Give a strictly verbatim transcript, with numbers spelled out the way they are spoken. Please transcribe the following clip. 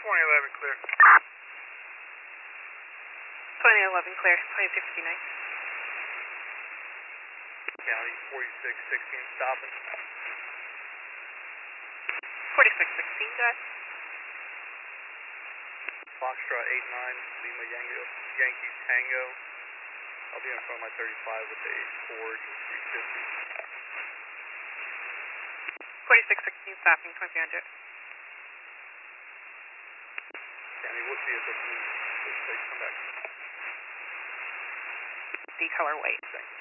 twenty eleven clear. twenty eleven clear, twenty-two fifty-nine. County forty-six sixteen stopping. forty-six sixteen, guys. Foxtrot eight nine, Lima Yankee, Yankee Tango. I'll be in front of my thirty-five with a Ford three fifty. forty-six sixteen stopping, twenty hundred. County, what vehicle please? Please come back. D color white. Thank you.